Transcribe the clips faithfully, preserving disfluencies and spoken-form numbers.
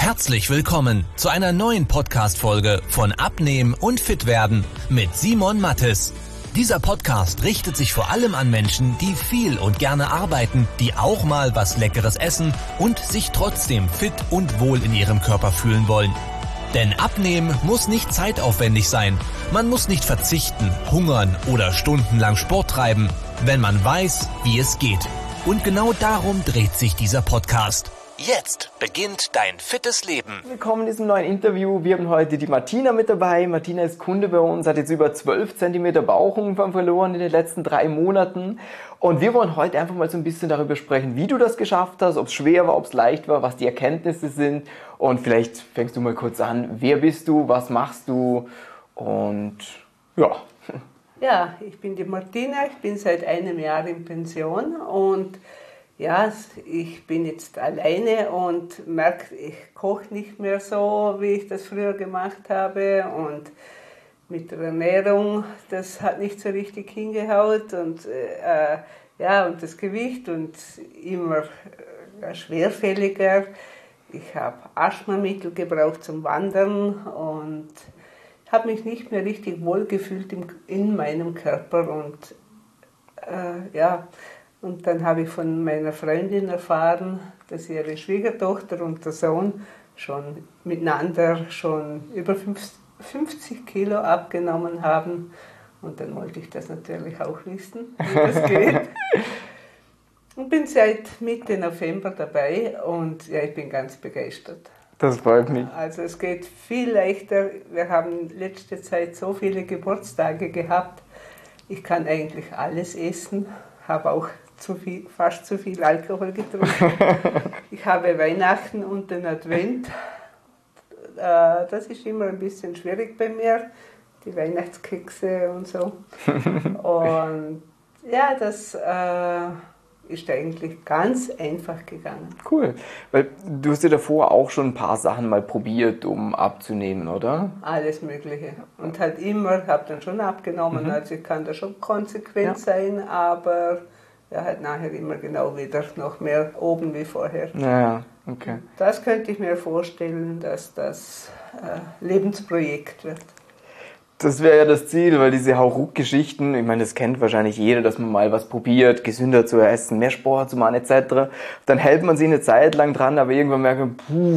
Herzlich willkommen zu einer neuen Podcast-Folge von Abnehmen und Fitwerden mit Simon Mattes. Dieser Podcast richtet sich vor allem an Menschen, die viel und gerne arbeiten, die auch mal was Leckeres essen und sich trotzdem fit und wohl in ihrem Körper fühlen wollen. Denn Abnehmen muss nicht zeitaufwendig sein. Man muss nicht verzichten, hungern oder stundenlang Sport treiben, wenn man weiß, wie es geht. Und genau darum dreht sich dieser Podcast. Jetzt beginnt dein fittes Leben. Willkommen in diesem neuen Interview. Wir haben heute die Martina mit dabei. Martina ist Kunde bei uns, hat jetzt über zwölf Zentimeter Bauchumfang verloren in den letzten drei Monaten. Und wir wollen heute einfach mal so ein bisschen darüber sprechen, wie du das geschafft hast, ob es schwer war, ob es leicht war, was die Erkenntnisse sind. Und vielleicht fängst du mal kurz an. Wer bist du? Was machst du? Und ja. Ja, ich bin die Martina. Ich bin seit einem Jahr in Pension und ja, ich bin jetzt alleine und merke, ich koche nicht mehr so, wie ich das früher gemacht habe. Und mit der Ernährung, das hat nicht so richtig hingehaut. Und, äh, ja, und das Gewicht und immer äh, schwerfälliger. Ich habe Asthmamittel gebraucht zum Wandern und habe mich nicht mehr richtig wohlgefühlt in, in meinem Körper. Und äh, ja... Und dann habe ich von meiner Freundin erfahren, dass ihre Schwiegertochter und der Sohn schon miteinander schon über fünfzig Kilo abgenommen haben. Und dann wollte ich das natürlich auch wissen, wie das geht. Und bin seit Mitte November dabei und ja, ich bin ganz begeistert. Das freut mich. Also es geht viel leichter. Wir haben letzte Zeit so viele Geburtstage gehabt. Ich kann eigentlich alles essen, habe auch zu viel, fast zu viel Alkohol getrunken. Ich habe Weihnachten und den Advent. Das ist immer ein bisschen schwierig bei mir, die Weihnachtskekse und so. Und ja, das äh, ist eigentlich ganz einfach gegangen. Cool, weil du hast ja davor auch schon ein paar Sachen mal probiert, um abzunehmen, oder? Alles Mögliche. Und halt immer, habe dann schon abgenommen, mhm. also ich kann da schon konsequent ja. sein, aber ja, halt nachher immer genau wieder noch mehr oben wie vorher. Ja, okay. Das könnte ich mir vorstellen, dass das äh, Lebensprojekt wird. Das wäre ja das Ziel, weil diese Hauruck-Geschichten, ich meine, das kennt wahrscheinlich jeder, dass man mal was probiert, gesünder zu essen, mehr Sport zu machen et cetera. Dann hält man sich eine Zeit lang dran, aber irgendwann merkt man, puh,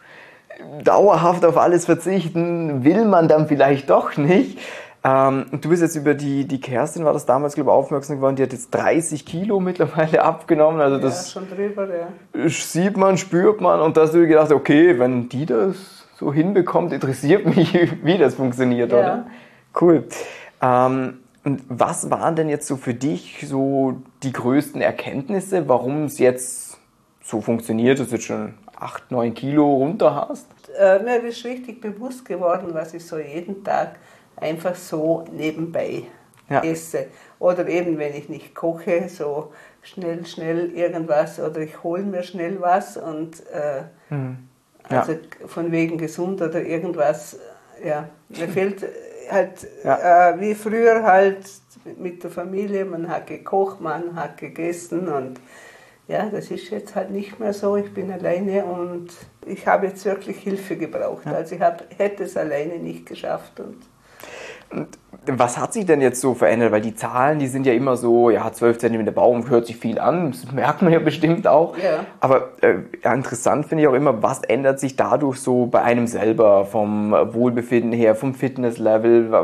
dauerhaft auf alles verzichten will man dann vielleicht doch nicht. Ähm, du bist jetzt über die, die Kerstin, war das damals, glaube ich, aufmerksam geworden, die hat jetzt dreißig Kilo mittlerweile abgenommen. Also ja, das schon drüber, ja. Sieht man, spürt man und da hast du dir gedacht, okay, wenn die das so hinbekommt, interessiert mich, wie das funktioniert, ja. Oder? Cool. Ähm, und was waren denn jetzt so für dich so die größten Erkenntnisse, warum es jetzt so funktioniert, dass du jetzt schon acht, neun Kilo runter hast? Äh, mir ist richtig bewusst geworden, was ich so jeden Tag einfach so nebenbei ja. esse. Oder eben, wenn ich nicht koche, so schnell, schnell irgendwas oder ich hole mir schnell was und äh, mhm. ja. also von wegen gesund oder irgendwas, ja, mir fehlt halt ja. äh, wie früher halt mit der Familie, man hat gekocht, man hat gegessen und ja, das ist jetzt halt nicht mehr so, ich bin alleine und ich habe jetzt wirklich Hilfe gebraucht, ja. also ich hab, hätte es alleine nicht geschafft. Und Und was hat sich denn jetzt so verändert? Weil die Zahlen, die sind ja immer so, ja, zwölf Zentimeter Bauch hört sich viel an, das merkt man ja bestimmt auch. Ja. Aber äh, ja, interessant finde ich auch immer, was ändert sich dadurch so bei einem selber, vom Wohlbefinden her, vom Fitnesslevel?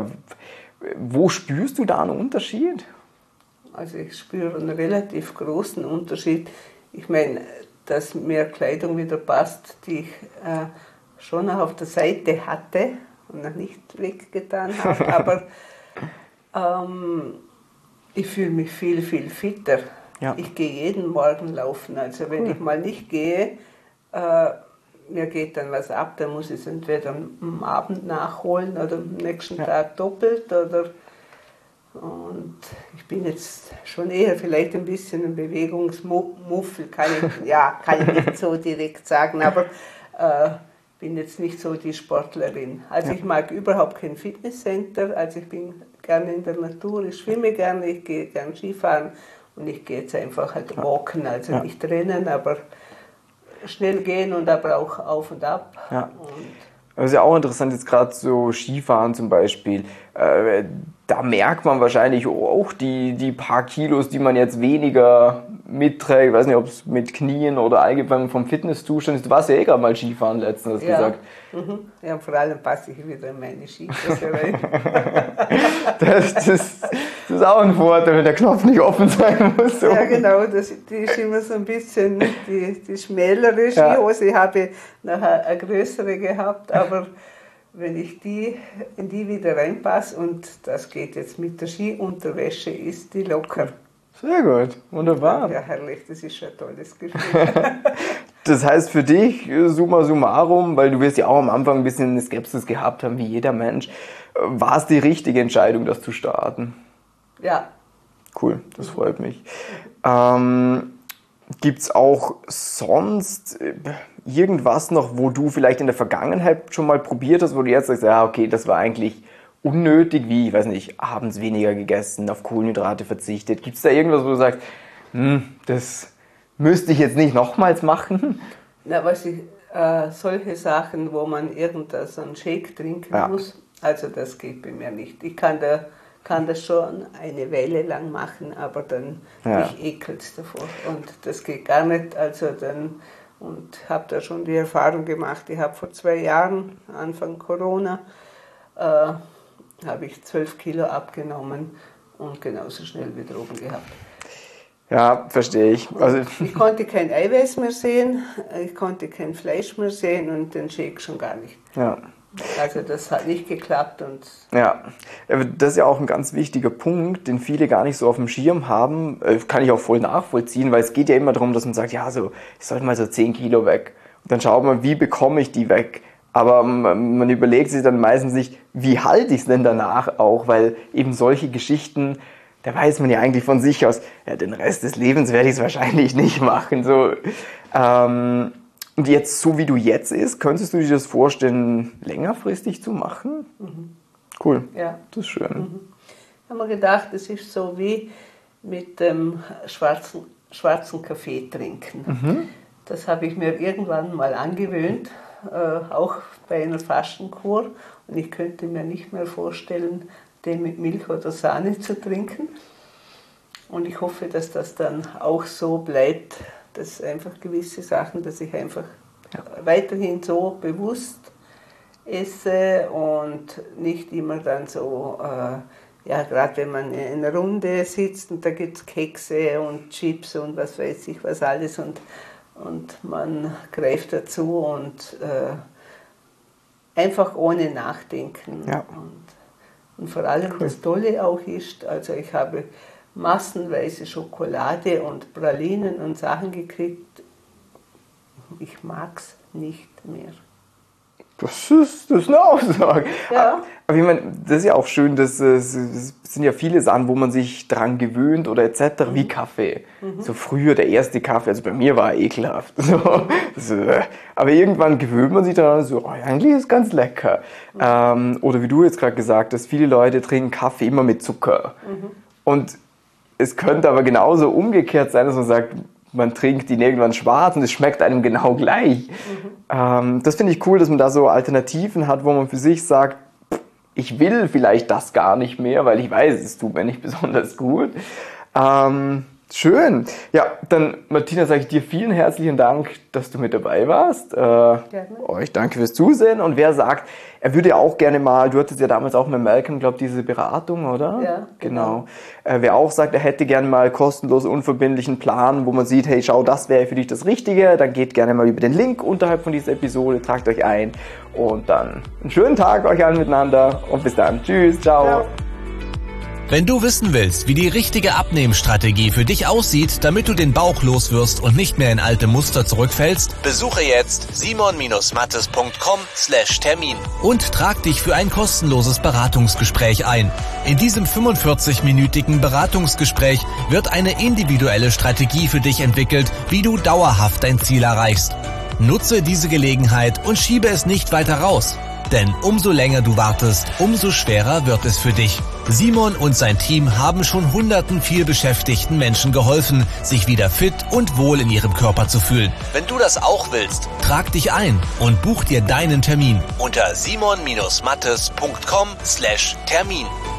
Wo spürst du da einen Unterschied? Also ich spüre einen relativ großen Unterschied. Ich meine, dass mir Kleidung wieder passt, die ich äh, schon noch auf der Seite hatte und noch nicht weggetan habe, aber ähm, ich fühle mich viel, viel fitter. Ja. Ich gehe jeden Morgen laufen, also wenn cool. ich mal nicht gehe, äh, mir geht dann was ab, dann muss ich es entweder am Abend nachholen oder am nächsten ja. Tag doppelt oder und ich bin jetzt schon eher vielleicht ein bisschen ein Bewegungsmuffel, kann ich, ja, kann ich nicht so direkt sagen, aber äh, bin jetzt nicht so die Sportlerin. Also ja. ich mag überhaupt kein Fitnesscenter, also ich bin gerne in der Natur, ich schwimme gerne, ich gehe gerne Skifahren und ich gehe jetzt einfach halt walken, also ja. nicht rennen, aber schnell gehen und aber auch auf und ab. Ja. Und das ist ja auch interessant, jetzt gerade so Skifahren zum Beispiel. Äh, da merkt man wahrscheinlich auch die, die paar Kilos, die man jetzt weniger mitträgt. Ich weiß nicht, ob es mit Knien oder allgemein vom Fitnesszustand ist. Du warst ja eh gerade mal Skifahren letztens, hast du ja. gesagt. Mhm. Ja, vor allem passe ich wieder in meine Skitasse rein. das, das, das ist auch ein Vorteil, wenn der Knopf nicht offen sein muss. So. Ja, genau, das, die ist immer so ein bisschen die, die schmälere Skihose. Ja. Ich habe nachher eine größere gehabt, aber wenn ich die in die wieder reinpasse, und das geht jetzt mit der Skiunterwäsche, ist die locker. Sehr gut, wunderbar. Ja, herrlich, das ist schon ein tolles Gefühl. Das heißt für dich, summa summarum, weil du wirst ja auch am Anfang ein bisschen eine Skepsis gehabt haben, wie jeder Mensch, war es die richtige Entscheidung, das zu starten? Ja. Cool, das freut mich. Ähm, Gibt es auch sonst irgendwas noch, wo du vielleicht in der Vergangenheit schon mal probiert hast, wo du jetzt sagst, ja okay, das war eigentlich unnötig, wie, ich weiß nicht, abends weniger gegessen, auf Kohlenhydrate verzichtet. Gibt es da irgendwas, wo du sagst, hm, das müsste ich jetzt nicht nochmals machen? Na, was ich, äh, solche Sachen, wo man irgendeinen so einen Shake trinken ja. muss, also das geht bei mir nicht. Ich kann, da, kann das schon eine Weile lang machen, aber dann ja. mich ekelt es davor und das geht gar nicht. Also dann, und habe da schon die Erfahrung gemacht, ich habe vor zwei Jahren, Anfang Corona, äh, habe ich zwölf Kilo abgenommen und genauso schnell wieder oben gehabt. Ja, verstehe ich. Also ich konnte kein Eiweiß mehr sehen, ich konnte kein Fleisch mehr sehen und den Shake schon gar nicht. Ja. Also das hat nicht geklappt. Und ja, das ist ja auch ein ganz wichtiger Punkt, den viele gar nicht so auf dem Schirm haben. Kann ich auch voll nachvollziehen, weil es geht ja immer darum, dass man sagt, ja, so, ich sollte mal so zehn Kilo weg. Und dann schaut man, wie bekomme ich die weg? Aber man überlegt sich dann meistens nicht, wie halte ich es denn danach auch? Weil eben solche Geschichten, da weiß man ja eigentlich von sich aus, ja, den Rest des Lebens werde ich es wahrscheinlich nicht machen. So, ähm, und jetzt, so wie du jetzt ist, könntest du dir das vorstellen, längerfristig zu machen? Mhm. Cool, ja. Das ist schön. Mhm. Ich habe mir gedacht, das ist so wie mit dem schwarzen, schwarzen Kaffee trinken. Mhm. Das habe ich mir irgendwann mal angewöhnt, äh, auch bei einer Fastenkur. Und ich könnte mir nicht mehr vorstellen, den mit Milch oder Sahne zu trinken. Und ich hoffe, dass das dann auch so bleibt, dass einfach gewisse Sachen, dass ich einfach ja. weiterhin so bewusst esse und nicht immer dann so, äh, ja, gerade wenn man in einer Runde sitzt und da gibt es Kekse und Chips und was weiß ich was alles und, und man greift dazu und äh, einfach ohne Nachdenken. Ja. Und, und vor allem cool. Das Tolle auch ist, also ich habe massenweise Schokolade und Pralinen und Sachen gekriegt. Ich mag's nicht mehr. Das ist, das ist eine Aussage. Ja. Aber ich meine, das ist ja auch schön, dass es sind ja viele Sachen, wo man sich dran gewöhnt oder et cetera, mhm. wie Kaffee. Mhm. So früher der erste Kaffee, also bei mir war er ekelhaft. So, das, aber irgendwann gewöhnt man sich daran, so, oh, eigentlich ist es ganz lecker. Mhm. Ähm, oder wie du jetzt gerade gesagt hast, viele Leute trinken Kaffee immer mit Zucker. Mhm. Und es könnte aber genauso umgekehrt sein, dass man sagt, man trinkt ihn irgendwann schwarz und es schmeckt einem genau gleich. Mhm. Ähm, das finde ich cool, dass man da so Alternativen hat, wo man für sich sagt, ich will vielleicht das gar nicht mehr, weil ich weiß, es tut mir nicht besonders gut. Ähm, schön. Ja, dann Martina, sage ich dir vielen herzlichen Dank, dass du mit dabei warst. Äh, euch danke fürs Zusehen. Und wer sagt, er würde auch gerne mal, du hattest ja damals auch mit Malcolm, glaube ich, diese Beratung, oder? Ja, genau. genau. Äh, wer auch sagt, er hätte gerne mal kostenlos unverbindlichen Plan, wo man sieht, hey, schau, das wäre für dich das Richtige, dann geht gerne mal über den Link unterhalb von dieser Episode, tragt euch ein und dann einen schönen Tag euch allen miteinander und bis dann. Tschüss, ciao. ciao. Wenn du wissen willst, wie die richtige Abnehmstrategie für dich aussieht, damit du den Bauch loswirst und nicht mehr in alte Muster zurückfällst, besuche jetzt simon mattes punkt com slash Termin und trag dich für ein kostenloses Beratungsgespräch ein. In diesem fünfundvierzig-minütigen Beratungsgespräch wird eine individuelle Strategie für dich entwickelt, wie du dauerhaft dein Ziel erreichst. Nutze diese Gelegenheit und schiebe es nicht weiter raus. Denn umso länger du wartest, umso schwerer wird es für dich. Simon und sein Team haben schon hunderten vielbeschäftigten Menschen geholfen, sich wieder fit und wohl in ihrem Körper zu fühlen. Wenn du das auch willst, trag dich ein und buch dir deinen Termin unter simon Mattes punkt com slash Termin.